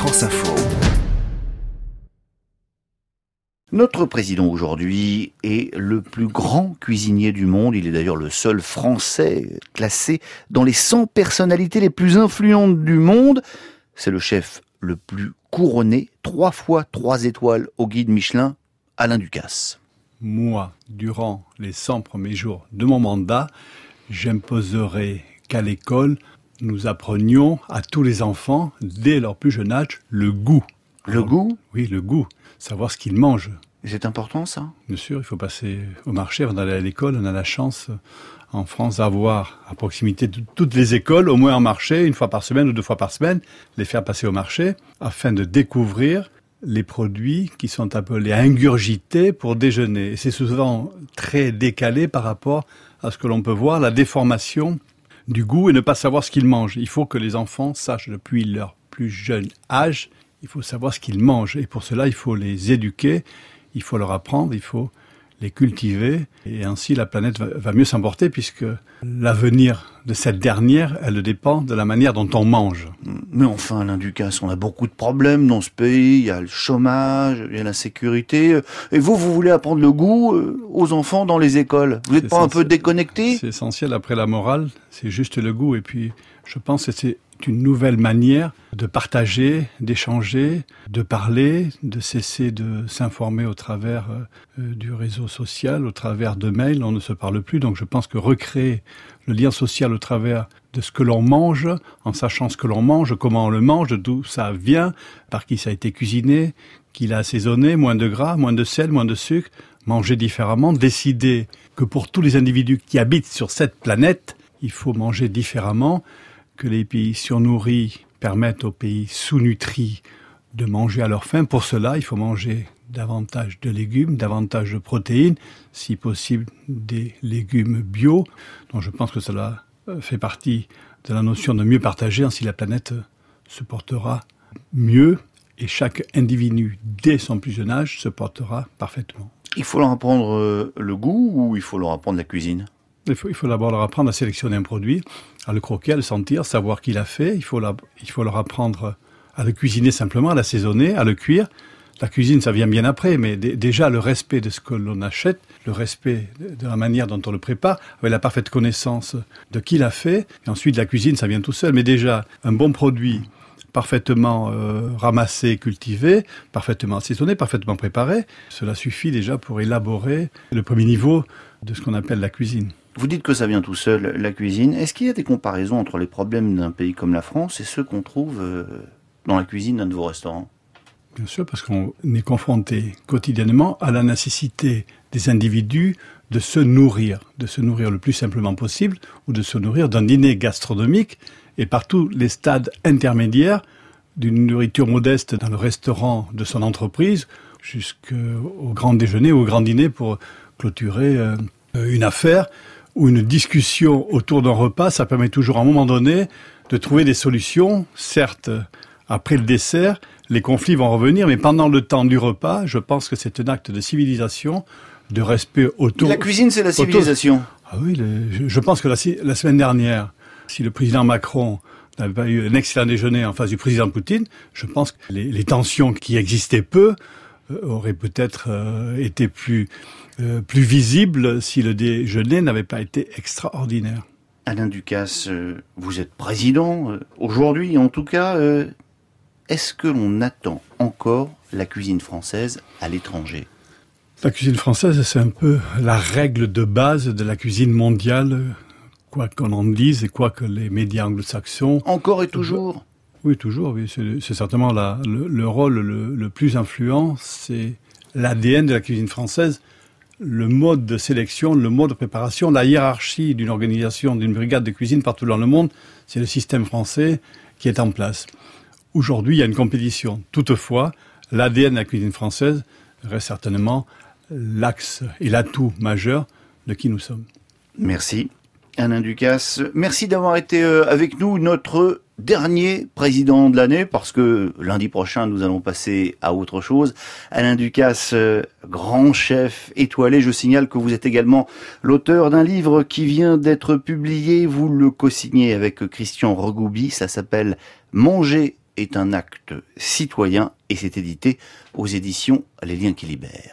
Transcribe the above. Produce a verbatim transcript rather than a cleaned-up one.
France Info. Notre président aujourd'hui est le plus grand cuisinier du monde. Il est d'ailleurs le seul Français classé dans les cent personnalités les plus influentes du monde. C'est le chef le plus couronné, trois fois trois étoiles au guide Michelin, Alain Ducasse. Moi, durant les cent premiers jours de mon mandat, j'imposerai qu'à l'école, nous apprenions à tous les enfants, dès leur plus jeune âge, le goût. Le Alors, goût ? Oui, le goût. Savoir ce qu'ils mangent. C'est important, ça ? Bien sûr, il faut passer au marché avant d'aller à l'école. On a la chance, en France, d'avoir à proximité de toutes les écoles, au moins un marché, une fois par semaine ou deux fois par semaine, les faire passer au marché, afin de découvrir les produits qui sont appelés à ingurgiter pour déjeuner. Et c'est souvent très décalé par rapport à ce que l'on peut voir, la déformation du goût et ne pas savoir ce qu'ils mangent. Il faut que les enfants sachent depuis leur plus jeune âge, il faut savoir ce qu'ils mangent. Et pour cela, il faut les éduquer, il faut leur apprendre, il faut les cultiver. Et ainsi, la planète va, va mieux s'en porter puisque l'avenir de cette dernière, elle dépend de la manière dont on mange. Mais enfin, Alain Ducasse, on a beaucoup de problèmes dans ce pays. Il y a le chômage, il y a l'insécurité. Et vous, vous voulez apprendre le goût aux enfants dans les écoles. Vous n'êtes pas un peu déconnecté ? C'est essentiel. Après la morale, c'est juste le goût. Et puis, je pense que c'est une nouvelle manière de partager, d'échanger, de parler, de cesser de s'informer au travers euh, du réseau social, au travers de mails. On ne se parle plus. Donc, je pense que recréer le lien social au travers de ce que l'on mange, en sachant ce que l'on mange, comment on le mange, d'où ça vient, par qui ça a été cuisiné, qui l'a assaisonné, moins de gras, moins de sel, moins de sucre, manger différemment, décider que pour tous les individus qui habitent sur cette planète, il faut manger différemment, que les pays surnourris permettent aux pays sous-nutris de manger à leur faim. Pour cela, il faut manger davantage de légumes, davantage de protéines, si possible des légumes bio. Donc je pense que cela fait partie de la notion de mieux partager, ainsi la planète se portera mieux et chaque individu, dès son plus jeune âge, se portera parfaitement. Il faut leur apprendre le goût ou il faut leur apprendre la cuisine ? Il faut, il faut d'abord leur apprendre à sélectionner un produit, à le croquer, à le sentir, savoir qui l'a fait. Il faut, la, il faut leur apprendre à le cuisiner simplement, à l'assaisonner, à le cuire. La cuisine, ça vient bien après, mais d- déjà le respect de ce que l'on achète, le respect de la manière dont on le prépare, avec la parfaite connaissance de qui l'a fait. Et ensuite, la cuisine, ça vient tout seul. Mais déjà, un bon produit parfaitement euh, ramassé, cultivé, parfaitement assaisonné, parfaitement préparé, cela suffit déjà pour élaborer le premier niveau de ce qu'on appelle la cuisine. Vous dites que ça vient tout seul, la cuisine. Est-ce qu'il y a des comparaisons entre les problèmes d'un pays comme la France et ceux qu'on trouve dans la cuisine d'un de vos restaurants ? Bien sûr, parce qu'on est confronté quotidiennement à la nécessité des individus de se nourrir, de se nourrir le plus simplement possible, ou de se nourrir d'un dîner gastronomique, et par tous les stades intermédiaires d'une nourriture modeste dans le restaurant de son entreprise, jusqu'au grand déjeuner ou au grand dîner pour clôturer euh, une affaire ou une discussion autour d'un repas. Ça permet toujours à un moment donné de trouver des solutions. Certes, après le dessert, les conflits vont revenir, mais pendant le temps du repas, je pense que c'est un acte de civilisation, de respect autour... La cuisine, c'est la civilisation. Autour... Ah oui, le... je, je pense que la, la semaine dernière, si le président Macron n'avait pas eu un excellent déjeuner en face du président Poutine, je pense que les, les tensions qui existaient peu euh, auraient peut-être euh, été plus, euh, plus visibles si le déjeuner n'avait pas été extraordinaire. Alain Ducasse, euh, vous êtes président, euh, aujourd'hui en tout cas. Euh, est-ce que l'on attend encore la cuisine française à l'étranger ? La cuisine française, c'est un peu la règle de base de la cuisine mondiale, quoi qu'on en dise et quoi que les médias anglo-saxons... Encore et toujours ? Oui, toujours, oui. C'est, c'est certainement la, le, le rôle le, le plus influent, c'est l'A D N de la cuisine française, le mode de sélection, le mode de préparation, la hiérarchie d'une organisation, d'une brigade de cuisine partout dans le monde, c'est le système français qui est en place. Aujourd'hui, il y a une compétition. Toutefois, l'A D N de la cuisine française reste certainement l'axe et l'atout majeur de qui nous sommes. Merci. Alain Ducasse, merci d'avoir été avec nous, notre dernier président de l'année, parce que lundi prochain, nous allons passer à autre chose. Alain Ducasse, grand chef étoilé, je signale que vous êtes également l'auteur d'un livre qui vient d'être publié, vous le co-signez avec Christian Regoubi, ça s'appelle « Manger est un acte citoyen et c'est édité aux éditions Les Liens qui libèrent.